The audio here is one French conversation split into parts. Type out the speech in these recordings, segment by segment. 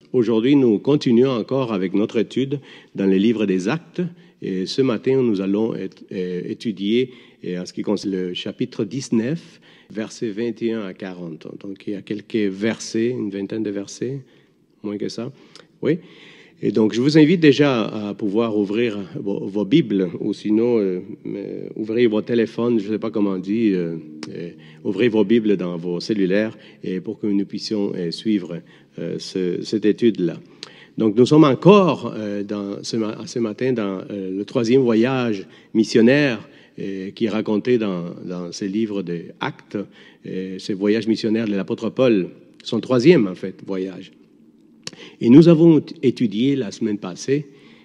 Aujourd'hui, nous continuons encore avec notre étude dans le livre des Actes. Et ce matin, nous allons étudier en ce qui concerne le chapitre 19, versets 21 à 40. Donc, il y a quelques versets, une vingtaine de versets, moins que ça. Oui. Et donc, je vous invite déjà à pouvoir ouvrir vos Bibles, ou sinon, ouvrir vos téléphones, je ne sais pas comment on dit, ouvrez vos Bibles dans vos cellulaires et pour que nous puissions suivre cette étude-là. Donc, nous sommes encore ce matin dans le troisième voyage missionnaire qui est raconté dans ce livre des Actes, ce voyage missionnaire de l'apôtre Paul, son troisième, en fait, voyage. Et nous avons étudié la semaine passée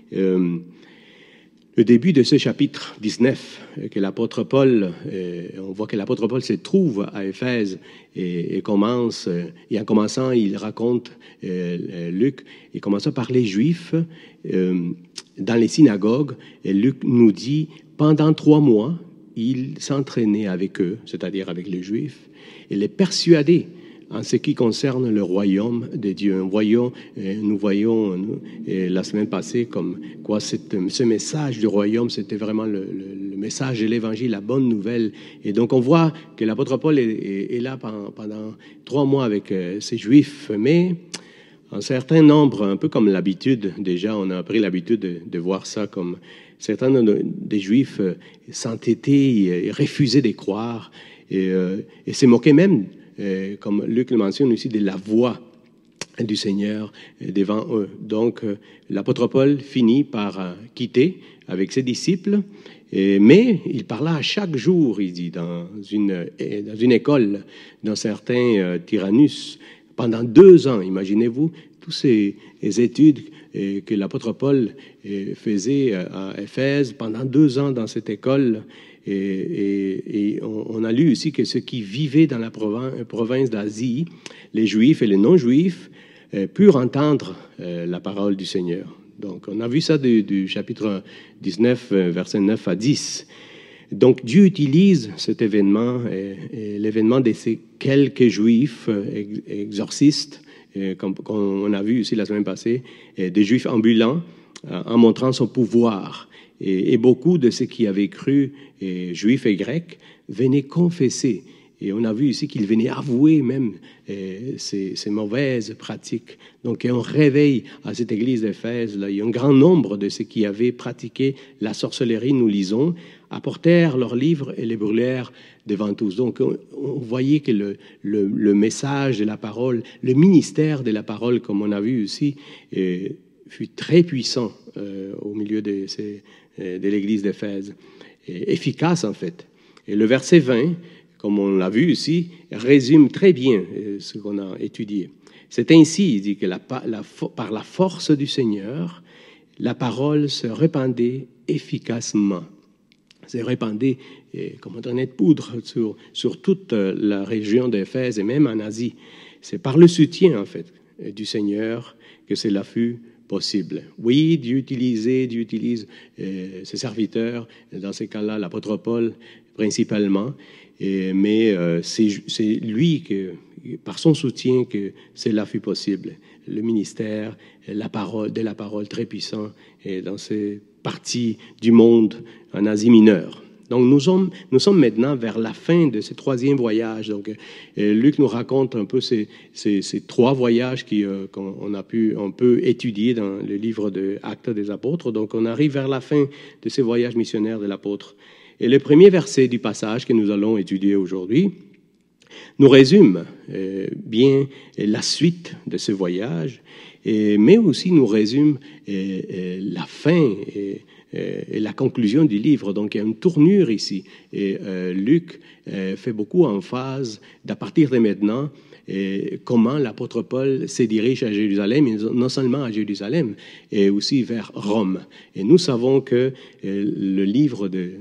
le début de ce chapitre 19, que l'apôtre Paul, on voit que l'apôtre Paul se trouve à Éphèse et commence, et en commençant, il raconte, Luc, il commence par les Juifs dans les synagogues, et Luc nous dit, pendant 3 mois, il s'entraînait avec eux, c'est-à-dire avec les Juifs, et les persuadait en ce qui concerne le royaume de Dieu. Nous voyons la semaine passée comme quoi ce message du royaume, c'était vraiment le message de l'Évangile, la bonne nouvelle. Et donc on voit que l'apôtre Paul est là pendant 3 mois avec ces Juifs, mais un certain nombre, un peu comme l'habitude, déjà on a pris l'habitude de voir ça comme certains des Juifs s'entêtaient et refusaient de croire et se moquaient même, comme Luc le mentionne aussi, de la voix du Seigneur devant eux. Donc, l'apôtre Paul finit par quitter avec ses disciples, mais il parla chaque jour, il dit, dans une école, d'un certain Tyrannus, pendant 2 ans. Imaginez-vous toutes ces études que l'apôtre Paul faisait à Éphèse pendant 2 ans dans cette école. Et on a lu aussi que ceux qui vivaient dans la province d'Asie, les Juifs et les non-Juifs, purent entendre la parole du Seigneur. Donc, on a vu ça du chapitre 19, versets 9 à 10. Donc, Dieu utilise cet événement, l'événement de ces quelques Juifs exorcistes, comme on a vu aussi la semaine passée, des Juifs ambulants, en montrant son pouvoir. Et beaucoup de ceux qui avaient cru, juifs et grecs, venaient confesser. Et on a vu ici qu'ils venaient avouer même ces mauvaises pratiques. Donc, il y a un réveil à cette église d'Éphèse. Là. Il y a un grand nombre de ceux qui avaient pratiqué la sorcellerie, nous lisons, apportèrent leurs livres et les brûlèrent devant tous. Donc, on voyait que le message de la parole, le ministère de la parole, comme on a vu ici, fut très puissant au milieu de l'église d'Éphèse, efficace en fait. Et le verset 20, comme on l'a vu ici, résume très bien ce qu'on a étudié. C'est ainsi, il dit, que par la force du Seigneur, la parole se répandait efficacement. Se répandait comme un traînée de poudre sur toute la région d'Éphèse et même en Asie. C'est par le soutien en fait du Seigneur que cela fut possible. Oui, Dieu utilise ses serviteurs, dans ces cas-là, l'apôtre Paul principalement, mais c'est lui, par son soutien, que cela fut possible. Le ministère, la parole très puissant dans ces parties du monde en Asie mineure. Donc, nous sommes maintenant vers la fin de ce troisième voyage. Donc, Luc nous raconte un peu ces 3 voyages qu'on peut étudier dans le livre de Actes des Apôtres. Donc, on arrive vers la fin de ces voyages missionnaires de l'apôtre. Et le premier verset du passage que nous allons étudier aujourd'hui nous résume bien la suite de ce voyage, mais aussi nous résume la fin et la conclusion du livre. Donc, il y a une tournure ici. Et Luc fait beaucoup emphase d'à partir de maintenant comment l'apôtre Paul se dirige à Jérusalem, et non seulement à Jérusalem, et aussi vers Rome. Et nous savons que le livre des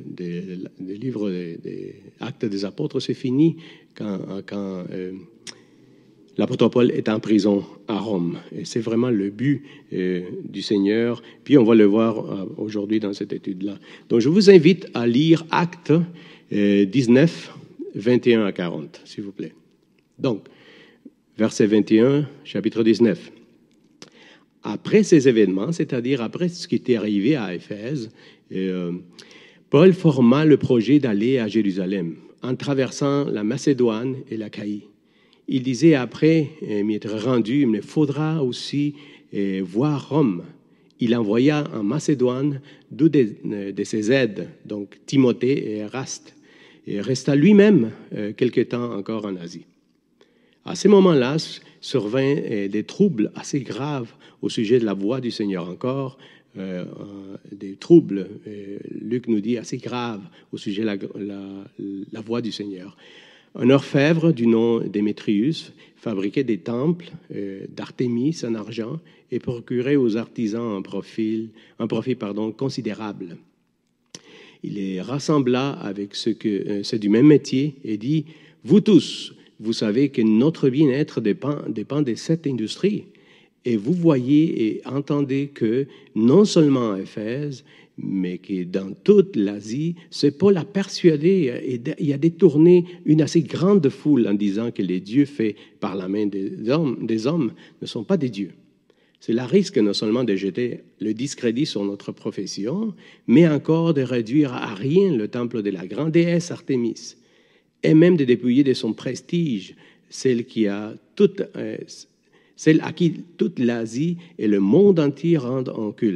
Actes des Apôtres se finit quand l'apôtre Paul est en prison à Rome. Et c'est vraiment le but du Seigneur. Puis on va le voir aujourd'hui dans cette étude-là. Donc je vous invite à lire Actes 19, 21 à 40, s'il vous plaît. Donc, verset 21, chapitre 19. Après ces événements, c'est-à-dire après ce qui était arrivé à Éphèse, Paul forma le projet d'aller à Jérusalem en traversant la Macédoine et l'Achaïe. Il disait après m'y être rendu, il me faudra aussi voir Rome. Il envoya en Macédoine deux de ses aides, donc Timothée et Eraste, et resta lui-même quelque temps encore en Asie. À ce moment-là, survinrent des troubles assez graves au sujet de la voix du Seigneur. Encore des troubles, Luc nous dit, assez graves au sujet de la voix du Seigneur. Un orfèvre du nom Démétrius fabriquait des temples d'Artémis en argent et procurait aux artisans un profit considérable. Il les rassembla avec ceux du même métier et dit « Vous tous, vous savez que notre bien-être dépend de cette industrie. Et vous voyez et entendez que non seulement à Éphèse, mais que dans toute l'Asie, ce Paul a persuadé et a détourné une assez grande foule en disant que les dieux faits par la main des hommes ne sont pas des dieux. Cela risque non seulement de jeter le discrédit sur notre profession, mais encore de réduire à rien le temple de la grande déesse Artémis, et même de dépouiller de son prestige celle à qui toute l'Asie et le monde entier rendent en culte. »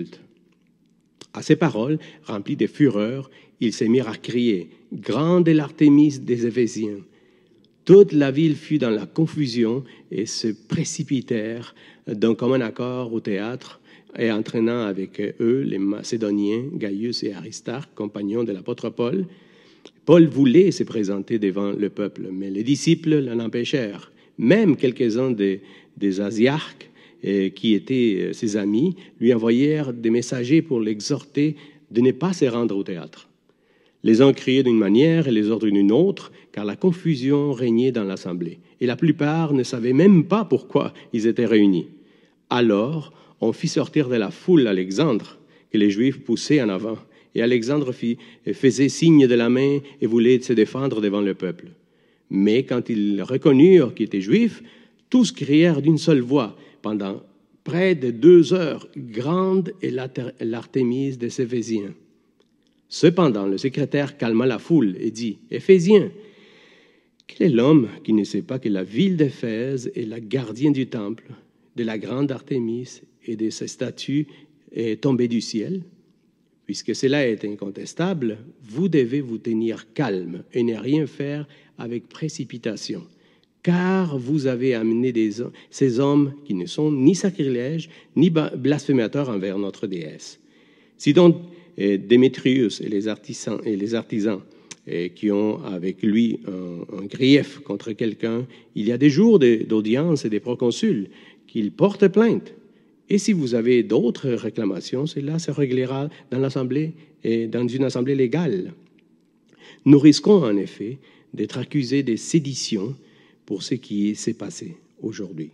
À ces paroles, remplies de fureur, ils se mirent à crier « Grande est l'Artémis des Éphésiens !» Toute la ville fut dans la confusion et se précipitèrent d'un commun accord au théâtre et entraînant avec eux les Macédoniens, Gaius et Aristarque, compagnons de l'apôtre Paul. Paul voulait se présenter devant le peuple, mais les disciples l'en empêchèrent. Même quelques-uns des Asiarques, qui étaient ses amis, lui envoyèrent des messagers pour l'exhorter de ne pas se rendre au théâtre. Les uns criaient d'une manière et les autres d'une autre, car la confusion régnait dans l'assemblée. Et la plupart ne savaient même pas pourquoi ils étaient réunis. Alors, on fit sortir de la foule Alexandre, que les Juifs poussaient en avant. Et Alexandre faisait signe de la main et voulait se défendre devant le peuple. Mais quand ils reconnurent qu'il était juif, tous crièrent d'une seule voix pendant près de 2 heures, « Grande est l'Artémis des Éphésiens ». Cependant, le secrétaire calma la foule et dit, « Éphésiens, quel est l'homme qui ne sait pas que la ville d'Éphèse est la gardienne du temple, de la grande Artémis et de ses statues est tombée du ciel? Puisque cela est incontestable, vous devez vous tenir calme et ne rien faire avec précipitation. Car vous avez amené ces hommes qui ne sont ni sacrilèges, ni blasphémateurs envers notre déesse. Si donc Démétrius et les artisans qui ont avec lui un grief contre quelqu'un, il y a des jours d'audience et des proconsuls, qu'ils portent plainte. Et si vous avez d'autres réclamations, cela se réglera dans l'assemblée et dans une assemblée légale. Nous risquons en effet d'être accusés de sédition pour ce qui s'est passé aujourd'hui,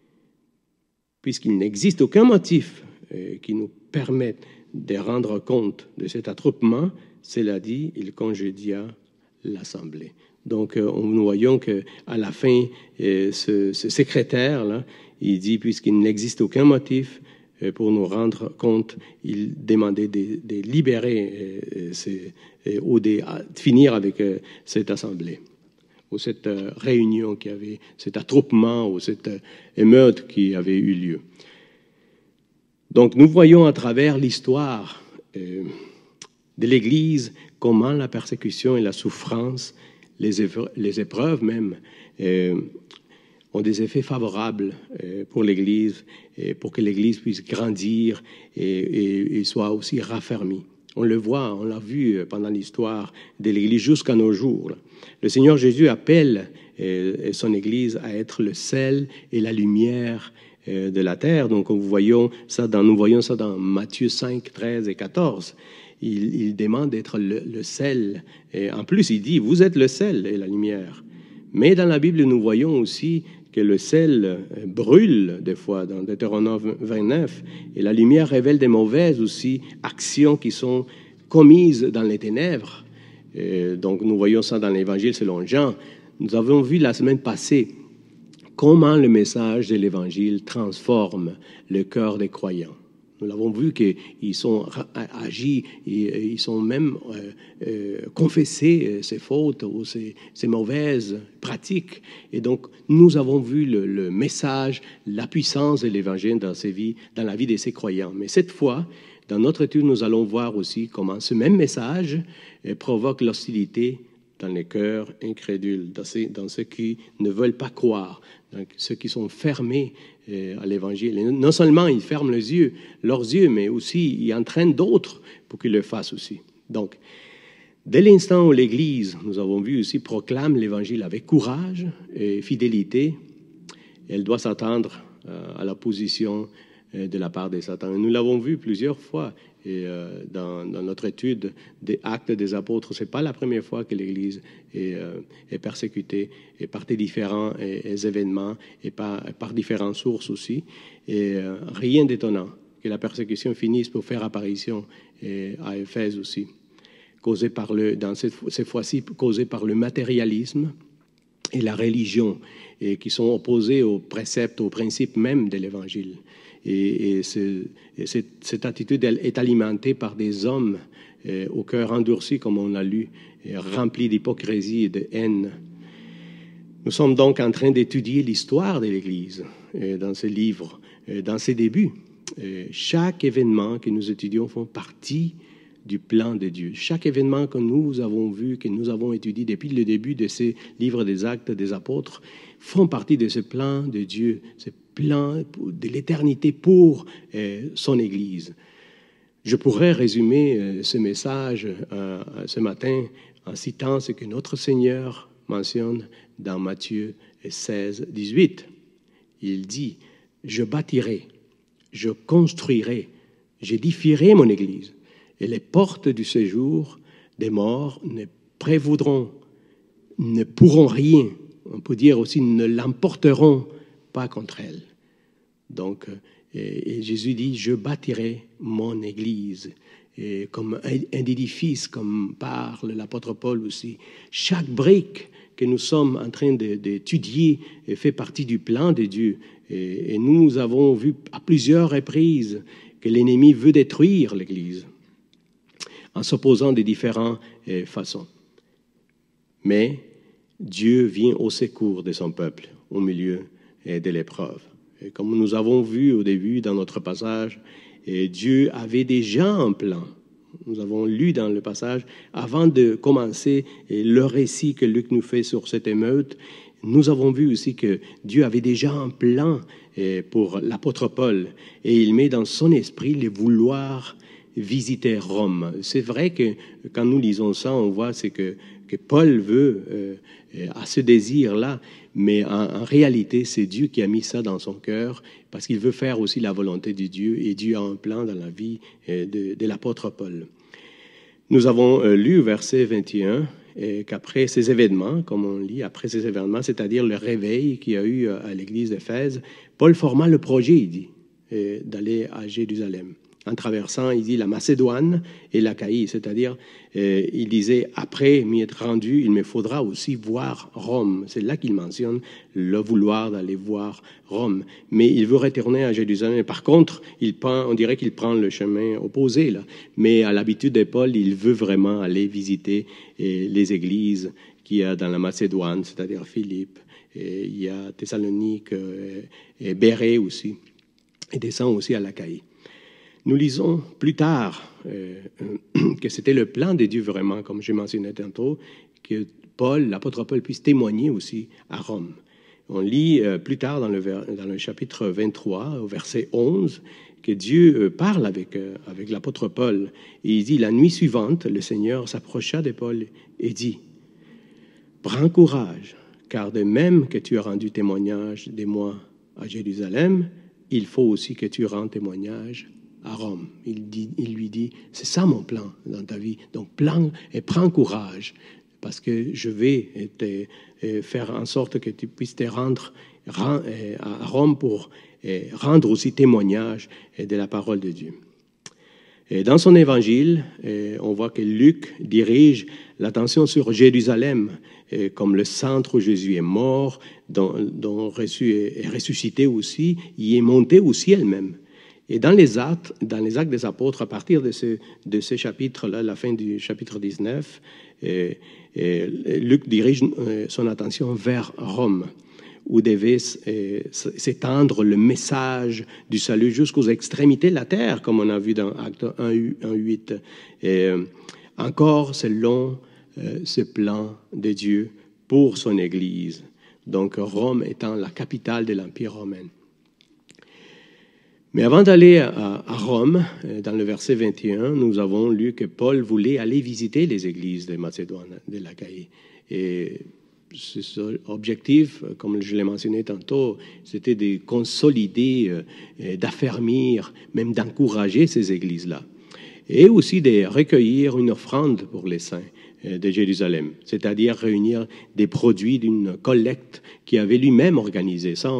puisqu'il n'existe aucun motif qui nous permette de rendre compte de cet attroupement. Cela dit, il congédia l'assemblée. Donc, nous voyons qu'à la fin, ce secrétaire-là, il dit, puisqu'il n'existe aucun motif pour nous rendre compte, il demandait de libérer ou de finir avec cette assemblée, ou cette réunion qui avait, cet attroupement, ou cette émeute qui avait eu lieu. Donc, nous voyons à travers l'histoire de l'Église comment la persécution et la souffrance, les épreuves même, ont des effets favorables pour l'Église, pour que l'Église puisse grandir et soit aussi raffermie. On le voit, on l'a vu pendant l'histoire de l'Église jusqu'à nos jours. Le Seigneur Jésus appelle son Église à être le sel et la lumière de la terre. Donc, nous voyons ça dans Matthieu 5, 13 et 14. Il demande d'être le sel. Et en plus, il dit, vous êtes le sel et la lumière. Mais dans la Bible, nous voyons aussi que le sel brûle des fois, dans Deutéronome 29, et la lumière révèle des mauvaises aussi actions qui sont commises dans les ténèbres. Et donc, nous voyons ça dans l'Évangile selon Jean. Nous avons vu la semaine passée comment le message de l'Évangile transforme le cœur des croyants. Nous l'avons vu qu'ils sont agis, ils sont même confessés ces fautes ou ces mauvaises pratiques. Et donc, nous avons vu le message, la puissance de l'Évangile dans la vie de ces croyants. Mais cette fois, dans notre étude, nous allons voir aussi comment ce même message provoque l'hostilité dans les cœurs incrédules, dans ceux qui ne veulent pas croire, donc ceux qui sont fermés à l'Évangile. Et non seulement ils ferment leurs yeux, mais aussi ils entraînent d'autres pour qu'ils le fassent aussi. Donc, dès l'instant où l'Église, nous avons vu aussi, proclame l'Évangile avec courage et fidélité, elle doit s'attendre à l'opposition de la part de Satan. Et nous l'avons vu plusieurs fois dans notre étude des Actes des Apôtres. Ce n'est pas la première fois que l'Église est persécutée et par des différents événements et par différentes sources aussi. Et rien d'étonnant que la persécution finisse pour faire apparition à Éphèse aussi, causée cette fois-ci causée par le matérialisme et la religion, et qui sont opposés aux préceptes, aux principes même de l'Évangile. Et cette attitude est alimentée par des hommes au cœur endurci, comme on l'a lu, remplis d'hypocrisie et de haine. Nous sommes donc en train d'étudier l'histoire de l'Église dans ce livre, dans ses débuts. Chaque événement que nous étudions font partie du plan de Dieu. Chaque événement que nous avons vu, que nous avons étudié depuis le début de ces livres des Actes des Apôtres, font partie de ce plan de Dieu, ce plan de l'éternité pour son Église. Je pourrais résumer ce message ce matin en citant ce que notre Seigneur mentionne dans Matthieu 16, 18. Il dit, « Je bâtirai, je construirai, j'édifierai mon Église, et les portes du séjour des morts ne prévaudront, ne pourront rien, on peut dire aussi, ne l'emporteront pas contre elle. » Donc, et Jésus dit, je bâtirai mon Église. Et comme un édifice, comme parle l'apôtre Paul aussi. Chaque brique que nous sommes en train d'étudier fait partie du plan de Dieu. Et nous avons vu à plusieurs reprises que l'ennemi veut détruire l'Église en s'opposant de différentes façons. Mais Dieu vient au secours de son peuple au milieu de l'épreuve. Et comme nous avons vu au début dans notre passage, Dieu avait déjà un plan. Nous avons lu dans le passage, avant de commencer le récit que Luc nous fait sur cette émeute, nous avons vu aussi que Dieu avait déjà un plan pour l'apôtre Paul, et il met dans son esprit le vouloir visiter Rome. C'est vrai que quand nous lisons ça, on voit c'est que Paul veut à ce désir-là, mais en réalité, c'est Dieu qui a mis ça dans son cœur parce qu'il veut faire aussi la volonté de Dieu, et Dieu a un plan dans la vie de l'apôtre Paul. Nous avons lu au verset 21 qu'après ces événements, comme on lit, après ces événements, c'est-à-dire le réveil qu'il y a eu à l'église d'Éphèse, Paul forma le projet, il dit, d'aller à Jérusalem. En traversant, il dit, la Macédoine et l'Achaïe, c'est-à-dire, il disait, après m'y être rendu, il me faudra aussi voir Rome. C'est là qu'il mentionne le vouloir d'aller voir Rome. Mais il veut retourner à Jérusalem. Par contre, on dirait qu'il prend le chemin opposé, là. Mais à l'habitude de Paul, il veut vraiment aller visiter les églises qu'il y a dans la Macédoine, c'est-à-dire Philippe, et il y a Thessalonique et Bérée aussi, et descend aussi à l'Achaïe. Nous lisons plus tard que c'était le plan de Dieu vraiment, comme je mentionnais tantôt, que l'apôtre Paul puisse témoigner aussi à Rome. On lit plus tard dans le chapitre 23, au verset 11, que Dieu parle avec l'apôtre Paul. Et il dit, la nuit suivante, le Seigneur s'approcha de Paul et dit, « Prends courage, car de même que tu as rendu témoignage de moi à Jérusalem, il faut aussi que tu rendes témoignage à Rome. » Il lui dit, c'est ça mon plan dans ta vie. Donc, prends courage, parce que je vais faire en sorte que tu puisses te rendre à Rome pour rendre aussi témoignage de la parole de Dieu. Et dans son évangile, on voit que Luc dirige l'attention sur Jérusalem, comme le centre où Jésus est mort, dont est ressuscité aussi, il est monté au ciel même. Et dans les actes des apôtres, à partir de ce chapitre-là, la fin du chapitre 19, Luc dirige son attention vers Rome, où devait s'étendre le message du salut jusqu'aux extrémités de la terre, comme on a vu dans Acte 1:8. Encore selon ce plan de Dieu pour son Église. Donc Rome étant la capitale de l'Empire romain. Mais avant d'aller à Rome, dans le verset 21, nous avons lu que Paul voulait aller visiter les églises de Macédoine, de l'Achaïe. Et ce objectif, comme je l'ai mentionné tantôt, c'était de consolider, d'affermir, même d'encourager ces églises-là. Et aussi de recueillir une offrande pour les saints de Jérusalem, c'est-à-dire réunir des produits d'une collecte qu'il avait lui-même organisée. Ça,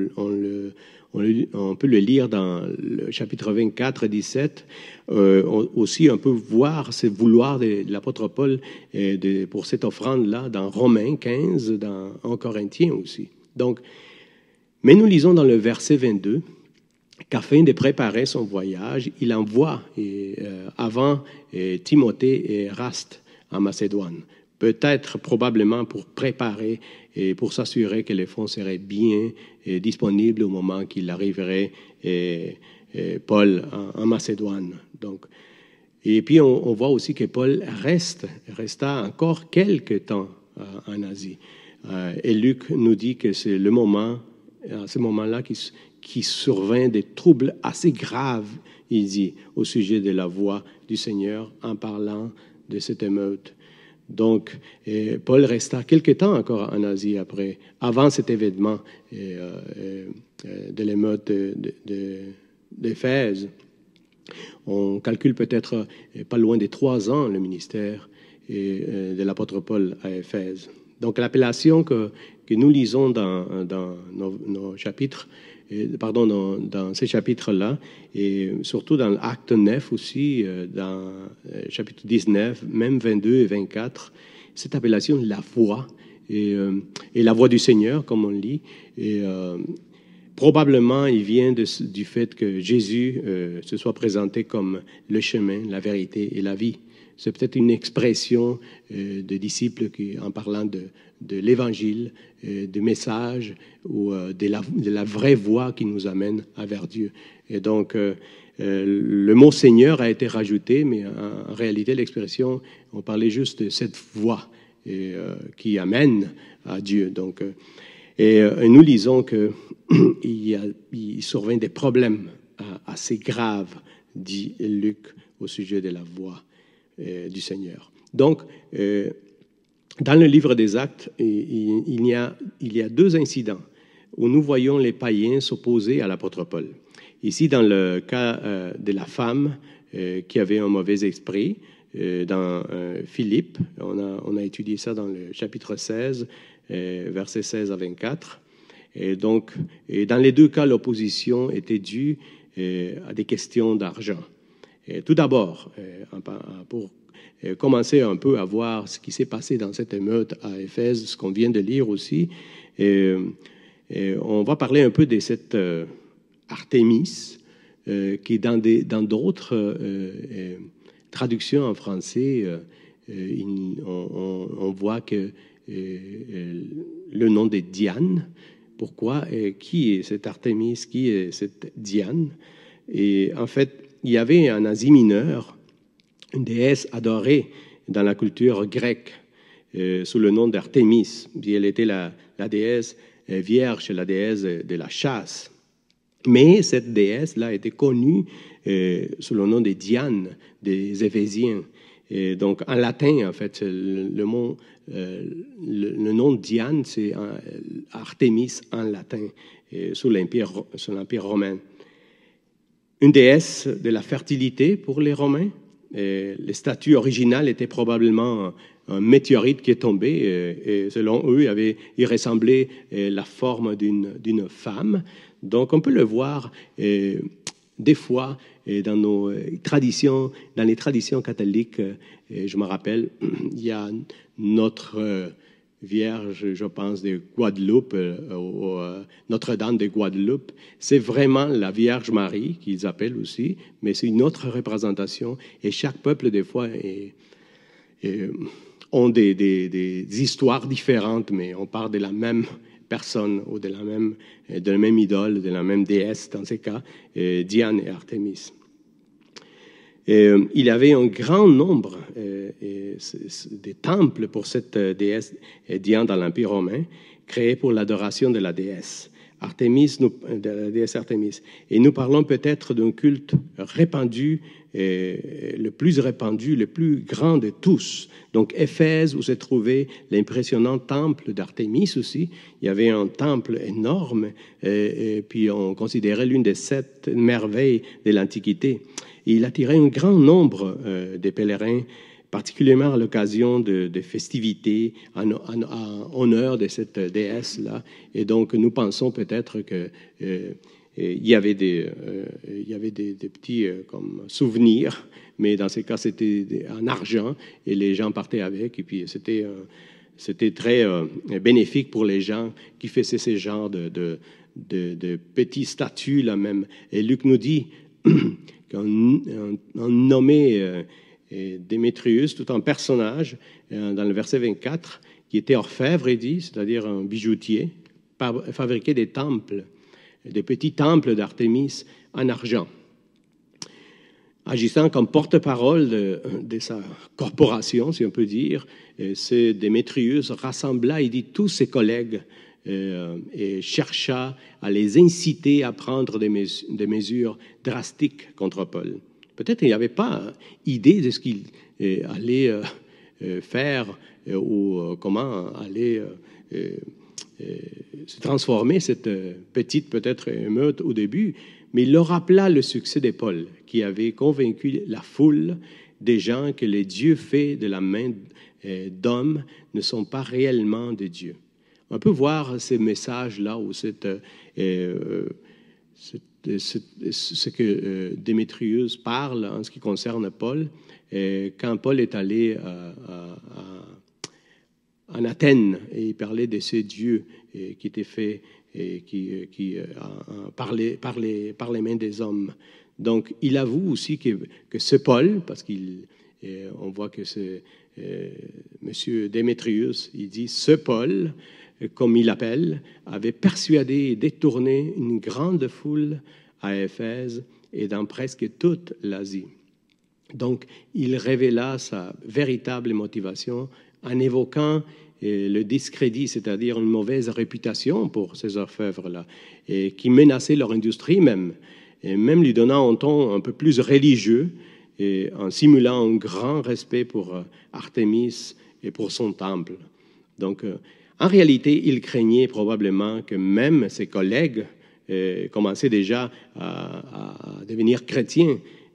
on peut le lire dans le chapitre 24 et 17. Aussi, on peut voir ce vouloir de l'apôtre Paul pour cette offrande-là dans Romains 15, en Corinthiens aussi. Donc, mais nous lisons dans le verset 22 qu'afin de préparer son voyage, il envoie avant Timothée et Eraste en Macédoine. Peut-être, probablement, pour préparer et pour s'assurer que les fonds seraient bien disponibles au moment qu'il arriverait, Paul, en Macédoine. Donc, et puis, on voit aussi que Paul resta encore quelques temps en Asie. Et Luc nous dit que c'est le moment, à ce moment-là, qui survint des troubles assez graves, il dit, au sujet de la voix du Seigneur en parlant de cette émeute. Donc, Paul resta quelque temps encore en Asie avant cet événement de l'émeute d'Éphèse. On calcule peut-être pas loin de 3 ans le ministère de l'apôtre Paul à Éphèse. Donc, l'appellation que nous lisons dans nos chapitres, dans ces chapitres-là, et surtout dans l'acte 9 aussi, dans chapitre 19, même 22 et 24, cette appellation, la voix, et la voix du Seigneur, comme on lit, et probablement il vient du fait que Jésus se soit présenté comme le chemin, la vérité et la vie. C'est peut-être une expression de disciples qui, en parlant de l'évangile, du message ou de la vraie voie qui nous amène vers Dieu. Et donc, le mot Seigneur a été rajouté, mais en réalité, l'expression, on parlait juste de cette voie qui amène à Dieu. Donc, et nous lisons qu'il survint des problèmes assez graves, dit Luc, au sujet de la voie du Seigneur. Donc, dans le livre des Actes, il y a 2 incidents où nous voyons les païens s'opposer à l'apôtre Paul. Ici, dans le cas de la femme qui avait un mauvais esprit, dans Philippe, on a étudié ça dans le chapitre 16, versets 16 à 24. Et donc, dans les 2 cas, l'opposition était due à des questions d'argent. Tout d'abord, pour commencer un peu à voir ce qui s'est passé dans cette émeute à Éphèse, ce qu'on vient de lire aussi, on va parler un peu de cette Artémis, qui dans d'autres traductions en français, on voit que le nom de Diane. Pourquoi? Qui est cette Artémis? Qui est cette Diane? Et en fait, il y avait en Asie mineure une déesse adorée dans la culture grecque sous le nom d'Artémis. Elle était la déesse vierge, la déesse de la chasse. Mais cette déesse-là était connue sous le nom de Diane, des Éphésiens. Et donc, en latin, en fait, le nom Diane, c'est Artémis en latin, sous l'Empire romain. Une déesse de la fertilité pour les Romains. Les statues originales étaient probablement un météorite qui est tombé, et selon eux, il ressemblait la forme d'une femme. Donc, on peut le voir des fois dans les traditions catholiques. Je me rappelle, il y a notre Vierge, je pense, de Guadeloupe, Notre-Dame de Guadeloupe. C'est vraiment la Vierge Marie qu'ils appellent aussi, mais c'est une autre représentation. Et chaque peuple, des fois, ont des histoires différentes, mais on parle de la même personne ou de la même idole, de la même déesse, dans ces cas, Diane et Artémis. Il y avait un grand nombre de temples pour cette déesse Diane dans l'Empire romain, créés pour l'adoration de la déesse Artémis. Et nous parlons peut-être d'un culte répandu, le plus répandu, le plus grand de tous. Donc Éphèse, où se trouvait l'impressionnant temple d'Artémis aussi. Il y avait un temple énorme, et puis on considérait l'une des 7 merveilles de l'Antiquité. Et il attirait un grand nombre de pèlerins, particulièrement à l'occasion de festivités en honneur de cette déesse-là. Et donc, nous pensons peut-être que il y avait des petits comme souvenirs, mais dans ces cas, c'était en argent et les gens partaient avec. Et puis, c'était très bénéfique pour les gens qui faisaient ce genre de petits statues là même. Et Luc nous dit qu'on nommait Démétrius, tout un personnage, dans le verset 24, qui était orfèvre, il dit, c'est-à-dire un bijoutier, fabriquait des temples, des petits temples d'Artémis en argent. Agissant comme porte-parole de sa corporation, si on peut dire, ce Démétrius rassembla, il dit, tous ses collègues et chercha à les inciter à prendre des mesures drastiques contre Paul. Peut-être qu'il n'y avait pas idée de ce qu'il allait faire ou comment allait se transformer cette petite peut-être émeute au début, mais il leur rappela le succès de Paul, qui avait convaincu la foule des gens que les dieux faits de la main d'hommes ne sont pas réellement des dieux. On peut voir ces messages-là ou ce que Démétrius parle en ce qui concerne Paul. Quand Paul est allé en Athènes et il parlait de ces dieux qui étaient faits par les mains des hommes. Donc, il avoue aussi que ce Paul, parce qu'on voit que c'est Monsieur Démétrius, il dit ce Paul, comme il l'appelle, avait persuadé et détourné une grande foule à Éphèse et dans presque toute l'Asie. Donc, il révéla sa véritable motivation en évoquant le discrédit, c'est-à-dire une mauvaise réputation pour ces orfèvres-là, et qui menaçait leur industrie même, et même lui donnant un ton un peu plus religieux, et en simulant un grand respect pour Artémis et pour son temple. Donc, en réalité, il craignait probablement que même ses collègues commençaient déjà à devenir chrétiens.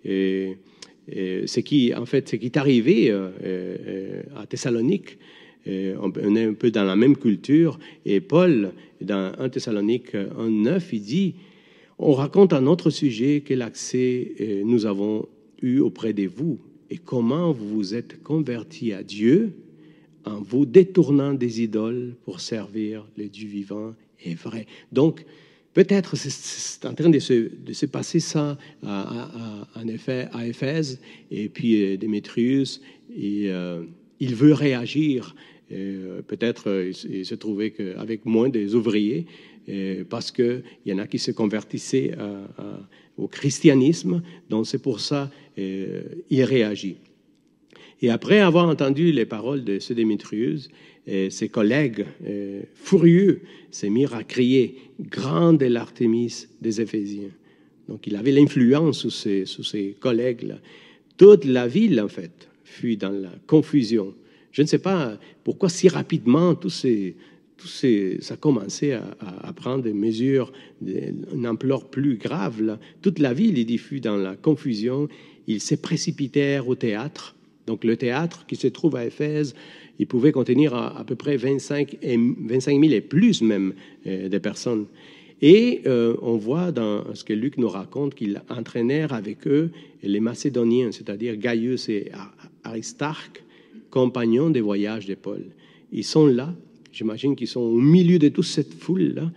Ce qui est arrivé à Thessalonique, on est un peu dans la même culture, et Paul, dans 1 Thessalonique 1,9, il dit « On raconte à notre sujet quel accès nous avons eu auprès de vous et comment vous vous êtes convertis à Dieu en vous détournant des idoles pour servir le Dieu vivant et vrai. » Donc, peut-être c'est en train de se passer ça en effet à Éphèse, et puis Démétrius, il veut réagir. Peut-être il se trouvait qu'avec moins des ouvriers, parce qu'il y en a qui se convertissaient au christianisme, donc c'est pour ça il réagit. Et après avoir entendu les paroles de ce Démétrius, ses collègues, furieux, s'est mis à crier « Grande est l'Artémis des Éphésiens ». Donc il avait l'influence sous ses collègues-là. Toute la ville, en fait, fut dans la confusion. Je ne sais pas pourquoi si rapidement ça a commencé à prendre des mesures d'une ampleur plus grave. Là. Toute la ville, il fut dans la confusion. Ils se précipitèrent au théâtre. Donc, le théâtre qui se trouve à Éphèse, il pouvait contenir à peu près 25 000 et plus même de personnes. Et on voit dans ce que Luc nous raconte qu'ils entraînèrent avec eux les Macédoniens, c'est-à-dire Gaius et Aristarque, compagnons des voyages de Paul. Ils sont là j'imagine qu'ils sont au milieu de toute cette foule-là.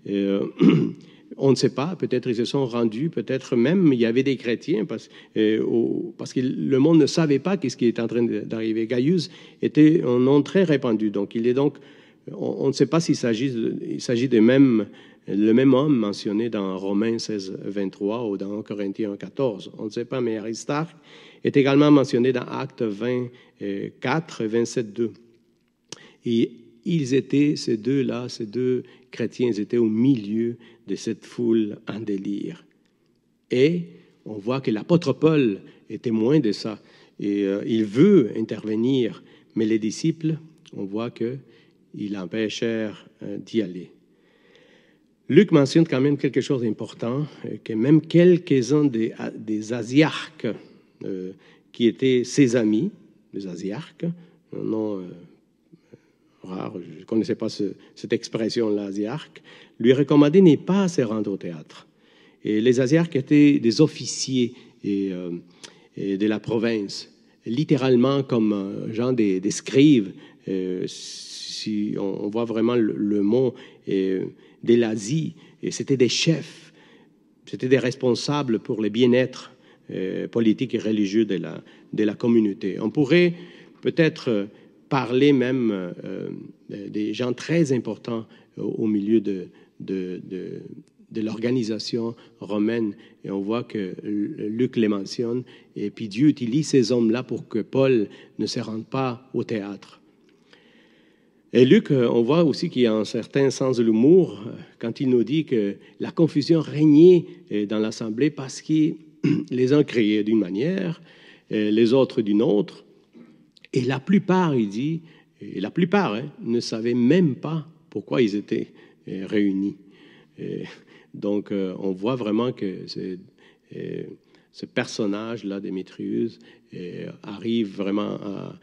On ne sait pas, peut-être ils se sont rendus, peut-être même il y avait des chrétiens, parce que le monde ne savait pas qu'est-ce qui est en train d'arriver. Gaius était un nom très répandu, donc on ne sait pas s'il s'agit de le même homme mentionné dans Romains 16, 23 ou dans Corinthiens 14. On ne sait pas, mais Aristarque est également mentionné dans Actes 24 et 27, 2. Et ils étaient, ces deux chrétiens, ils étaient au milieu de cette foule en délire. Et on voit que l'apôtre Paul est témoin de ça. Et il veut intervenir, mais les disciples, on voit qu'ils empêchèrent d'y aller. Luc mentionne quand même quelque chose d'important, que même quelques-uns des asiarques, qui étaient ses amis, les asiarques, un nom rare, je ne connaissais pas cette expression-là, asiarque, lui recommandaient de ne pas se rendre au théâtre. Et les asiarques étaient des officiers et de la province, littéralement comme genre des scribes. Si on voit vraiment le mot de l'Asie, et c'était des chefs, c'était des responsables pour le bien-être politique et religieux de la communauté. On pourrait peut-être parler même des gens très importants au milieu de l'organisation romaine. Et on voit que Luc les mentionne. Et puis Dieu utilise ces hommes-là pour que Paul ne se rende pas au théâtre. Et Luc, on voit aussi qu'il y a un certain sens de l'humour quand il nous dit que la confusion régnait dans l'assemblée parce que les uns criaient d'une manière, les autres d'une autre. Et la plupart, il dit, ne savaient même pas pourquoi ils étaient réunis. Donc, on voit vraiment que ce personnage-là, Démétrius, arrive vraiment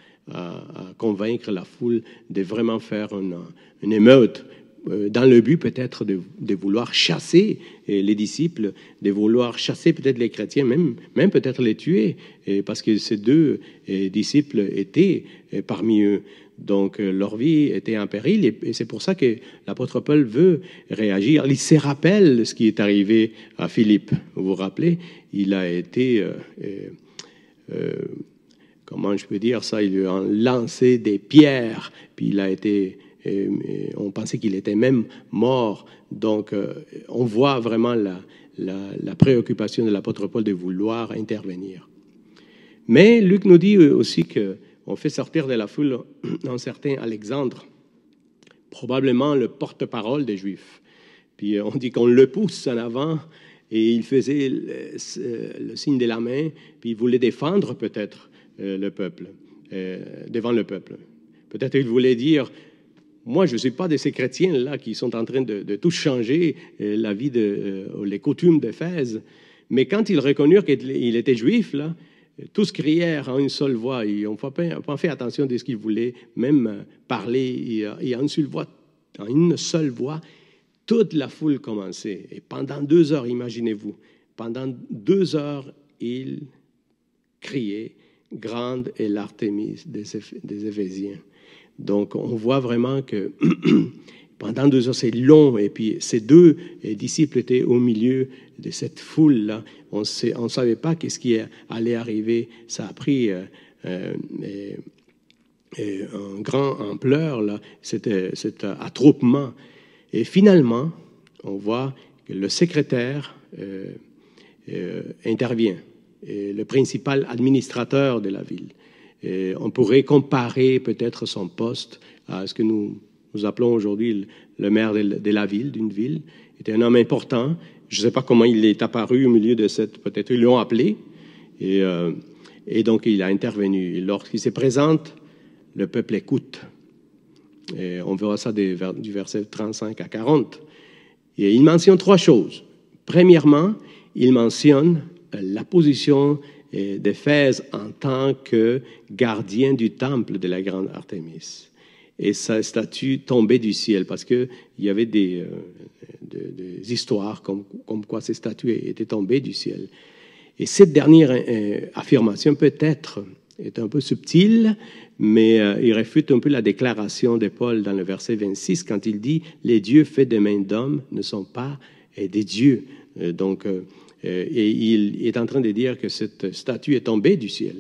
à convaincre la foule de vraiment faire une émeute, dans le but peut-être de vouloir chasser les disciples, de vouloir chasser peut-être les chrétiens, même peut-être les tuer, parce que ces deux disciples étaient parmi eux. Donc, leur vie était en péril, et c'est pour ça que l'apôtre Paul veut réagir. Il se rappelle ce qui est arrivé à Philippe. Vous vous rappelez, il a été, comment je peux dire ça, il lui a lancé des pierres, puis il a été... on pensait qu'il était même mort. Donc, on voit vraiment la préoccupation de l'apôtre Paul de vouloir intervenir. Mais Luc nous dit aussi qu'on fait sortir de la foule un certain Alexandre, probablement le porte-parole des Juifs. Puis on dit qu'on le pousse en avant et il faisait le signe de la main, puis il voulait défendre peut-être le peuple, devant le peuple. Peut-être il voulait dire... Moi, je ne suis pas de ces chrétiens-là qui sont en train de tout changer, la vie, les coutumes d'Éphèse. Mais quand ils reconnurent qu'il était juif, là, tous crièrent en une seule voix. Ils n'ont pas fait attention de ce qu'ils voulaient, même parler. Et en une seule voix, toute la foule commençait. Et pendant 2 heures, imaginez-vous, pendant 2 heures, ils criaient « Grande est l'Artémis des Éphésiens ». Donc, on voit vraiment que pendant 2 heures, c'est long. Et puis, ces deux disciples étaient au milieu de cette foule-là. On ne savait pas qu'est-ce qui allait arriver. Ça a pris une grande ampleur, là, cet attroupement. Et finalement, on voit que le secrétaire intervient, et le principal administrateur de la ville. Et on pourrait comparer peut-être son poste à ce que nous appelons aujourd'hui le maire de la ville, d'une ville. Il était un homme important. Je ne sais pas comment il est apparu au milieu de cette... Peut-être ils l'ont appelé. Et donc, il a intervenu. Et lorsqu'il se présente, le peuple écoute. Et on verra ça du verset 35 à 40. Et il mentionne 3 choses. Premièrement, il mentionne la position d'Éphèse en tant que gardien du temple de la grande Artémis. Et sa statue tombait du ciel, parce qu'il y avait des histoires comme quoi ces statues étaient tombées du ciel. Et cette dernière affirmation peut être est un peu subtil, mais il réfute un peu la déclaration de Paul dans le verset 26 quand il dit « Les dieux faits de mains d'hommes ne sont pas des dieux ». Et il est en train de dire que cette statue est tombée du ciel.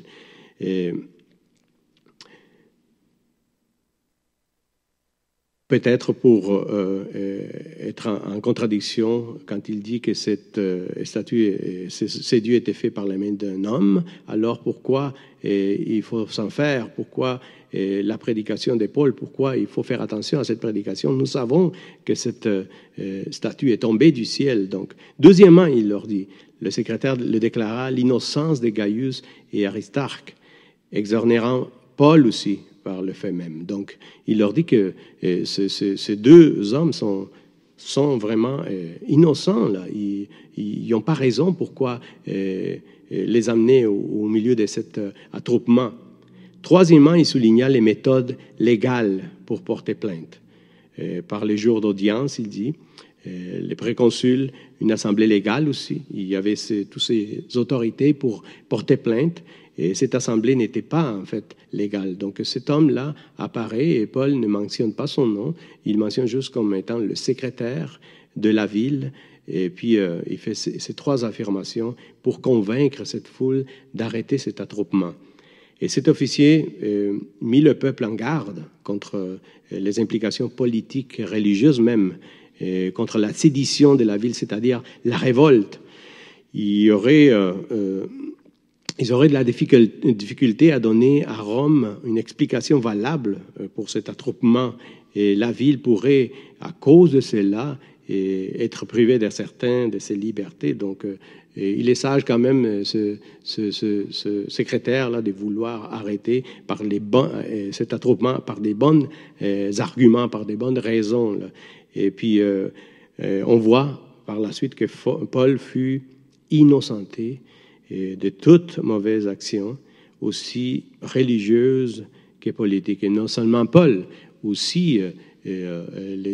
Peut-être pour être en contradiction quand il dit que cette statue, ces dieux étaient faits par la main d'un homme, alors pourquoi il faut s'en faire? Pourquoi la prédication de Paul? Pourquoi il faut faire attention à cette prédication? Nous savons que cette statue est tombée du ciel. Donc, deuxièmement, il leur dit, le secrétaire le déclara, l'innocence de Gaius et Aristarque, exonérant Paul aussi par le fait même. Donc, il leur dit que ces deux hommes sont vraiment innocents. Là. Ils n'ont pas raison pourquoi les amener au milieu de cet attroupement. Troisièmement, il souligna les méthodes légales pour porter plainte. Par les jours d'audience, il dit, les préconsuls, une assemblée légale aussi. Il y avait toutes ces autorités pour porter plainte. Et cette assemblée n'était pas, en fait, légale. Donc, cet homme-là apparaît et Paul ne mentionne pas son nom. Il mentionne juste comme étant le secrétaire de la ville. Et puis, il fait ces trois affirmations pour convaincre cette foule d'arrêter cet attroupement. Et cet officier mit le peuple en garde contre les implications politiques et religieuses même, contre la sédition de la ville, c'est-à-dire la révolte. Ils auraient de la difficulté à donner à Rome une explication valable pour cet attroupement. Et la ville pourrait, à cause de cela, être privée de certains de ses libertés. Donc, il est sage quand même, ce secrétaire-là, de vouloir arrêter cet attroupement par des bons arguments, par des bonnes raisons. Là. Et puis, on voit par la suite que Paul fut innocenté de toute mauvaise action, aussi religieuse que politique. Et non seulement Paul, aussi les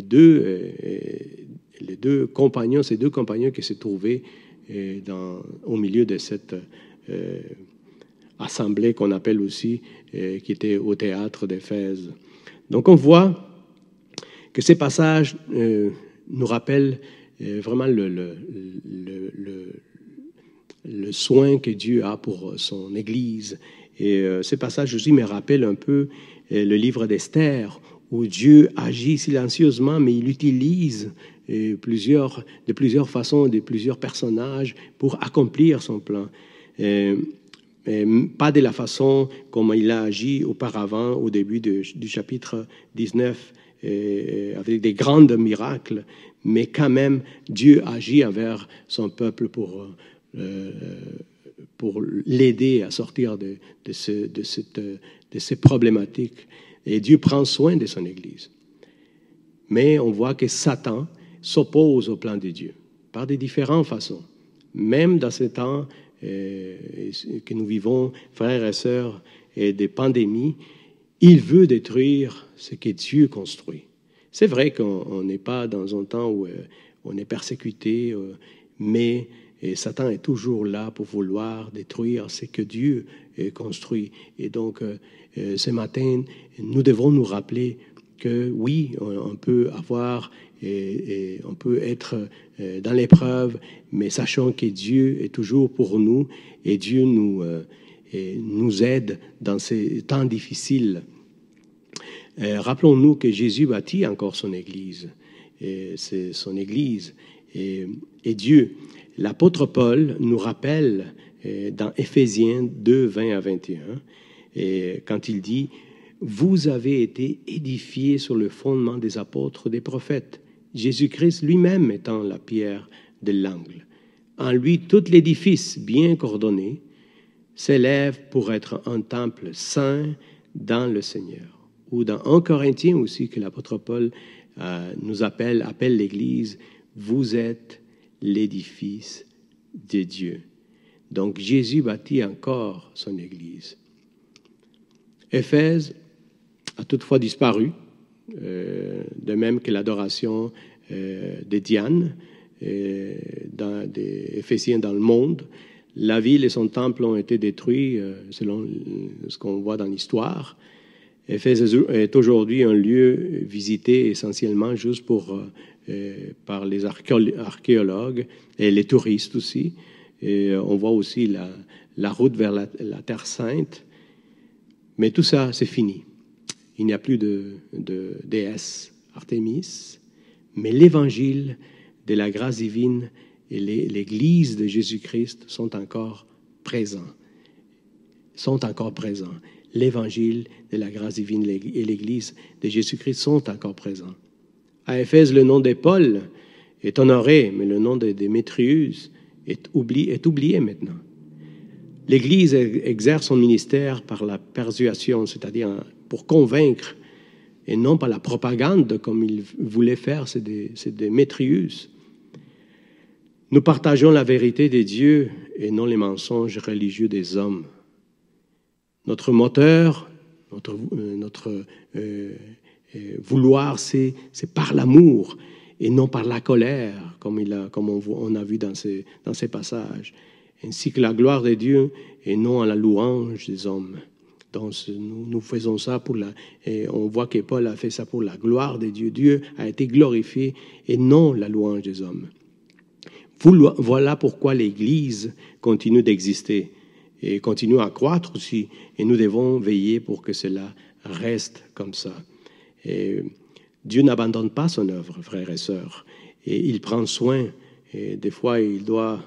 deux compagnons, ces deux compagnons qui se trouvaient au milieu de cette assemblée qu'on appelle aussi, qui était au théâtre d'Éphèse. Donc on voit que ces passages nous rappellent vraiment le soin que Dieu a pour son Église. Et ces passages aussi me rappellent un peu le livre d'Esther, où Dieu agit silencieusement, mais il utilise de plusieurs façons, de plusieurs personnages pour accomplir son plan. Pas de la façon comme il a agi auparavant au début du chapitre 19, avec des grands miracles, mais quand même Dieu agit envers son peuple pour l'aider à sortir de ces problématiques. Et Dieu prend soin de son Église. Mais on voit que Satan s'oppose au plan de Dieu par de différentes façons. Même dans ces temps que nous vivons, frères et sœurs, et des pandémies, il veut détruire ce que Dieu construit. C'est vrai qu'on n'est pas dans un temps où on est persécuté, mais Satan est toujours là pour vouloir détruire ce que Dieu construit. Et donc, ce matin, nous devons nous rappeler que oui, on peut avoir et on peut être dans l'épreuve, mais sachant que Dieu est toujours pour nous et Dieu nous aide dans ces temps difficiles. Rappelons-nous que Jésus bâtit encore son Église. C'est son Église. Et Dieu, l'apôtre Paul nous rappelle dans Éphésiens 2, 20 à 21, quand il dit « Vous avez été édifiés sur le fondement des apôtres, des prophètes, Jésus-Christ lui-même étant la pierre de l'angle. En lui, tout l'édifice bien coordonné s'élève pour être un temple saint dans le Seigneur. » Ou dans 1 Corinthiens aussi, que l'apôtre Paul appelle l'Église, « Vous êtes l'édifice de Dieu. » Donc Jésus bâtit encore son Église. Éphèse a toutefois disparu, de même que l'adoration de Diane des Éphésiens dans le monde. La ville et son temple ont été détruits, selon ce qu'on voit dans l'histoire. Éphèse est aujourd'hui un lieu visité essentiellement juste par les archéologues et les touristes aussi. Et on voit aussi la route vers la Terre Sainte. Mais tout ça, c'est fini. Il n'y a plus de déesse Artémis, mais l'évangile de la grâce divine et l'Église de Jésus-Christ sont encore présents. L'évangile de la grâce divine et l'Église de Jésus-Christ sont encore présents. À Éphèse, le nom de Paul est honoré, mais le nom de Démétrius est oublié maintenant. L'Église exerce son ministère par la persuasion, c'est-à-dire pour convaincre, et non par la propagande comme il voulait faire, c'est Démétrius. Nous partageons la vérité de Dieu et non les mensonges religieux des hommes. Notre moteur, notre vouloir, c'est par l'amour et non par la colère, comme on a vu dans ces passages, ainsi que la gloire de Dieu et non à la louange des hommes. Donc, nous faisons ça et on voit que Paul a fait ça pour la gloire de Dieu. Dieu a été glorifié et non la louange des hommes. Voilà pourquoi l'Église continue d'exister et continue à croître aussi. Et nous devons veiller pour que cela reste comme ça. Et Dieu n'abandonne pas son œuvre, frères et sœurs. Et il prend soin. Et des fois, il doit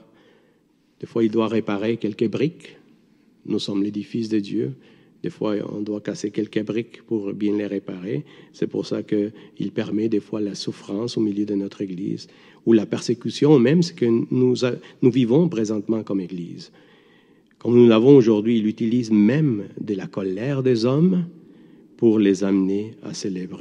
réparer quelques briques. Nous sommes l'édifice de Dieu. Des fois, on doit casser quelques briques pour bien les réparer. C'est pour ça qu'il permet des fois la souffrance au milieu de notre Église ou la persécution, même ce que nous vivons présentement comme Église. Comme nous l'avons aujourd'hui, il utilise même de la colère des hommes pour les amener à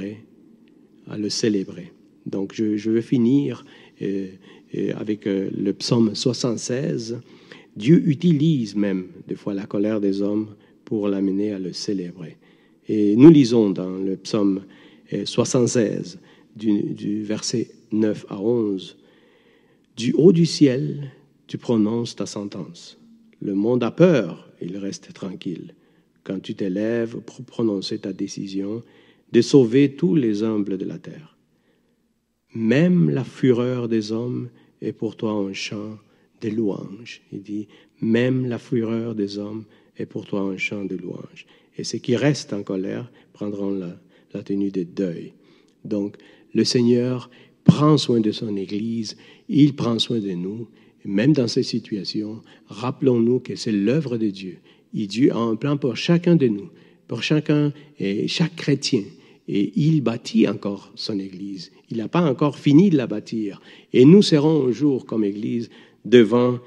le célébrer. Donc, je veux finir avec le psaume 76. Dieu utilise même des fois la colère des hommes pour l'amener à le célébrer. Et nous lisons dans le psaume 76, du verset 9 à 11, « Du haut du ciel, tu prononces ta sentence. Le monde a peur, il reste tranquille. Quand tu t'élèves pour prononcer ta décision de sauver tous les humbles de la terre. Même la fureur des hommes est pour toi un chant de louange. » Il dit, « Même la fureur des hommes est pour toi un chant de louange. » Et ceux qui restent en colère prendront la tenue de deuil. Donc, le Seigneur prend soin de son Église, il prend soin de nous. Et même dans ces situations, rappelons-nous que c'est l'œuvre de Dieu. Et Dieu a un plan pour chacun de nous, pour chacun et chaque chrétien. Et il bâtit encore son Église. Il n'a pas encore fini de la bâtir. Et nous serons un jour, comme Église, devant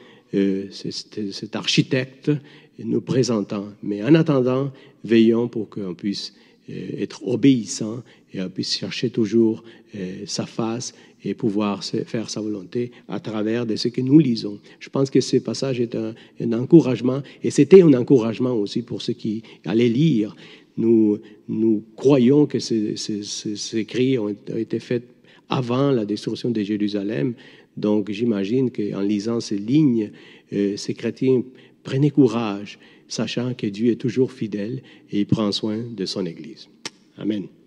cet architecte nous présentant. Mais en attendant, veillons pour qu'on puisse être obéissant et on puisse chercher toujours sa face et pouvoir faire sa volonté à travers de ce que nous lisons. Je pense que ce passage est un encouragement, et c'était un encouragement aussi pour ceux qui allaient lire. Nous croyons que ces écrits ont été faits avant la destruction de Jérusalem. Donc, j'imagine qu'en lisant ces lignes, ces chrétiens prenaient courage, sachant que Dieu est toujours fidèle et il prend soin de son Église. Amen.